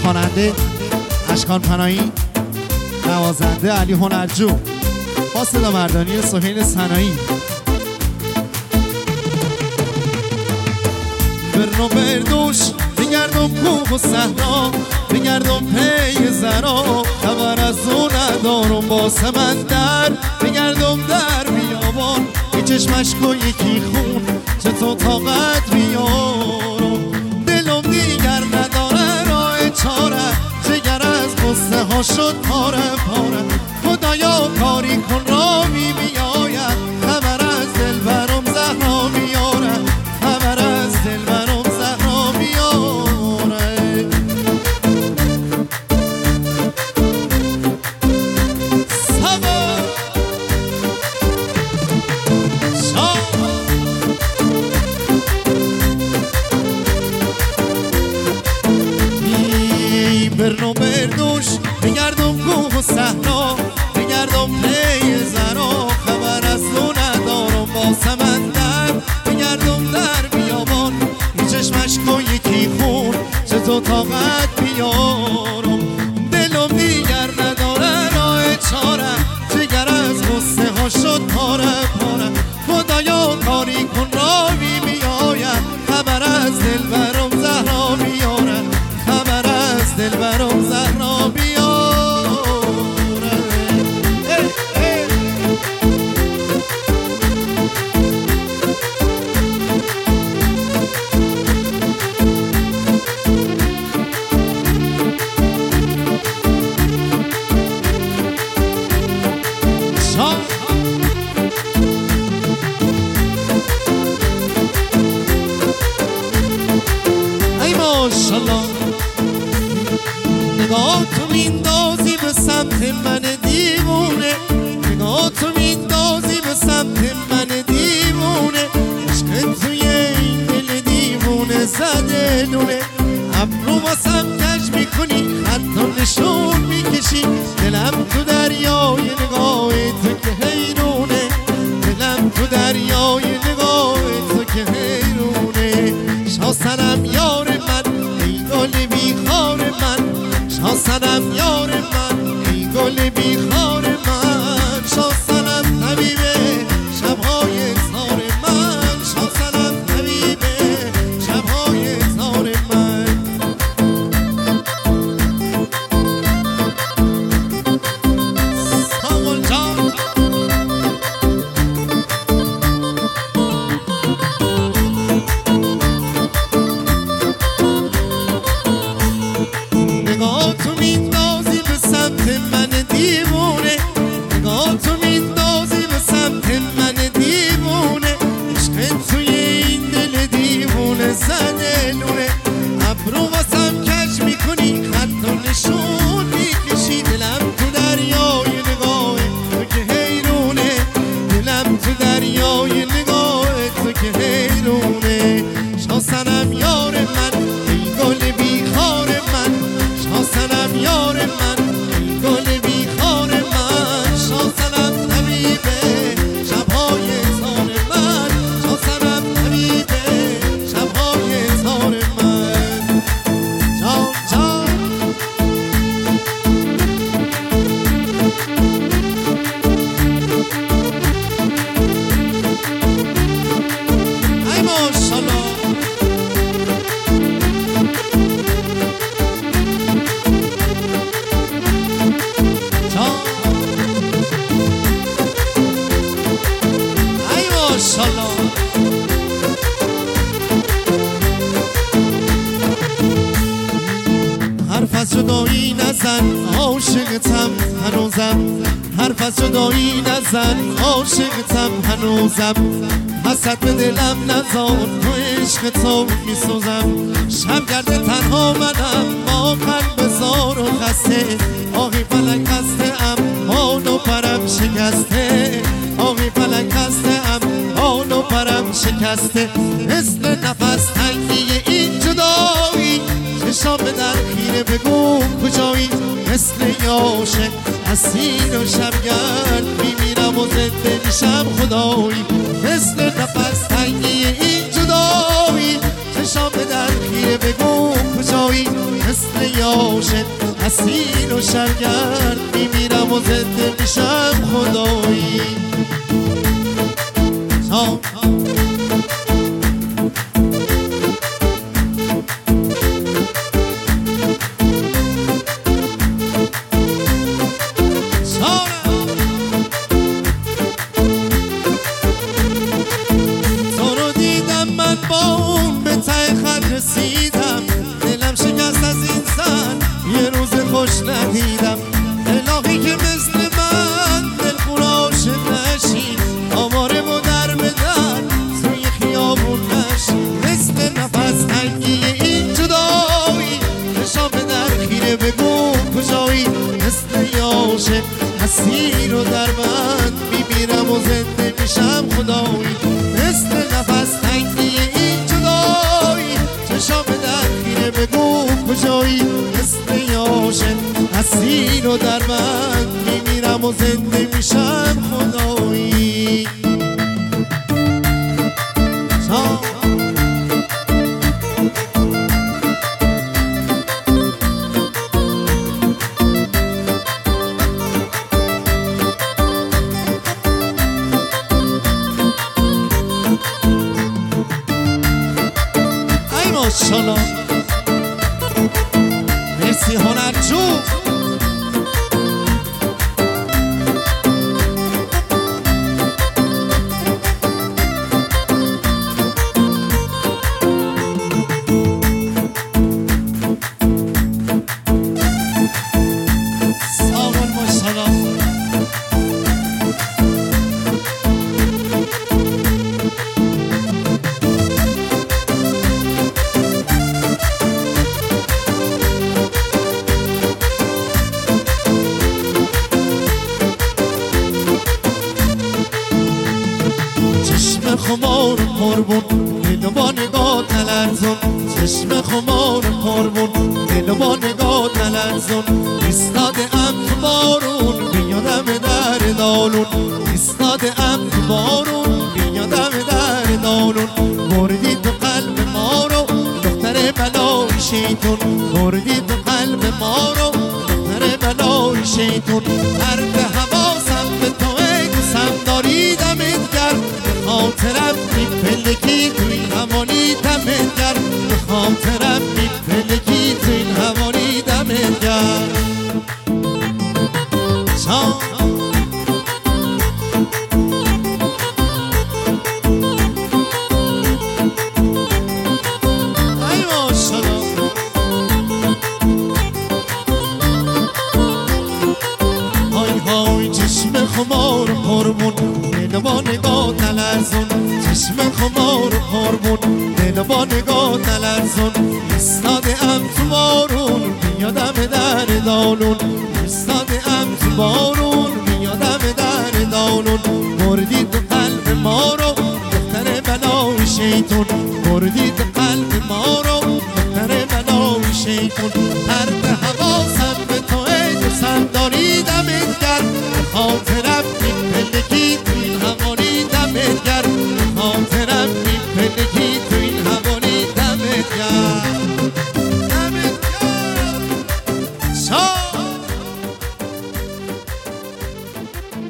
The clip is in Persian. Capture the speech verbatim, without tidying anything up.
خواننده اشکان پناهی، نوازنده علی هنرجو، با صدا مردانی سهیل سنایی. برنو بردوش بگردم کوه و صحرا، بگردم پی زرا، خبر از او ندارم با سمندر، بگردم در بیابان یه چشمش کو یکی خون، چه تو طاقت بیارم دلم دیگر نداره راه چاره، جگر از قصه ها شد پاره پاره، خدایا کاری کن را می بیاید، خبر از دل برم زهرا میاره، خبر از دل برم زهرا میاره. سبا شام برنو بردوش بگردم کوه و صحرا، بگردم پی زرا، خبر از تو ندارم با سمندر، بگردم در بیابان این چشمش کو یکی خون، چه تو طاقت بیارم دلم دیگر نداره راه چاره، جگر از غصه ها شد پاره پاره، خدایا کاری کن راوی میآید، خبر از دل برم زهرا میاره، خبر از دل برم زهرا بیاره. ای ماشالله نگاه تو میندازی به سمت من دیوونه، نگاه تو میندازی به سمت من دیوونه، عشق توی این دل دیوونه زده لونه، ابرو واسم کج میکنی حتی نشون میکشی، دلم تو دریای نگاه تو که حیرونه، دلم تو دریای نگاه تو که حیرونه. شاسنم یار من ای گل بیخار من، شاسنم یار من ای گل بیخار من، شاسنم طبیبه شبهای زار من، شاسنم طبیبه شبهای زار من. ساقل جان نگاه تو میندازی به سمت من دیوونه، نگاه تو میندازی به سمت من دیوونه، عشق توی این دل دیوونه زده لونه، ابرو واسم کج میکنی خط و نشون میکشی، دلم تو دریای نگاه تو که حیرونه، دلم تو دریای نگاه تو که حیرونه. شاسنم یار من ای گل بیخار من، شاسنم یار من ای گل بیخار من، شاسنم طبیبه شبهای زار من، شاسنم طبیبه شبهای زار من. جان جان ای ماشالله ای ماشالله حرف از جدایی نزن عاشقتم هنوزم، حرف از جدایی نزن عاشقتم هنوزم، حسد به دلم نزار تو عشق تو میسوزم، شب گرده تنها منم با قلب زار و خسته، آهی فلک هسته ام آن و پرم شکسته، آهی فلک هسته ام آن و پرم شکسته، مثل نفس تنگی این جدایی، چشام به در خیره بگو کجایی، مثل یاشه اسیر و شبگرد میمیرم و زنده میشم خدایی، مثل نفس تنگی این جدایی، چشام به در خیره بگو کجایی، مثل عاشق اسیر و شرگرد میمیرم و زنده میشم خدایی تو رو دیدم من با اون به ته خط رسیدم دلم شکست از این زن یه روز خوش ندیدم الهی که مثل من دلخور عاشق نشی آواره و در به در توی خیابون نشی مثل نفس تنگی این جدایی چشام به در خیره بگو کجایی مثل یه عاشق اسیر و در بند میمیرم و زنده میشم خدایی مثل نفس تنگی این جدایی چشام به در خیره بگو کجایی مثل یه عاشق اسیر و در بند میمیرم و زنده میشم خدایی ای ماشالله مرسی هنرجو خمار قربون دل با نگاه تلرزون چشم خمار قربون دل با نگاه تلرزون ایستاده ام تو بارون بیادم در دالون ایستاده ام تو بارون بیادم در دالون بردی تو قلب ما رو دختر بلای شیطون بردی تو قلب ما رو دختر بلای شیطون درد حواسم به تو ای دوستم داری دمت گرم خاطرم میپلکی تو این همانی دمت گرم خاطرم میپلکی تو این همانی دمت گرم ای ماشالله های های چشم خمار قربون دل با نگاه تلرزون چشم خمار قربون دل با نگاه تلرزون ایستاده ام تو بارون بیادم در دالون ایستاده ام تو بارون بیادم در دالون بردی تو قلب ما رو دختر بلای شیطون بردی تو قلب ما رو دختر بلای شیطون درد حواسم به تو ای دوستم داری دمت گرم خاطر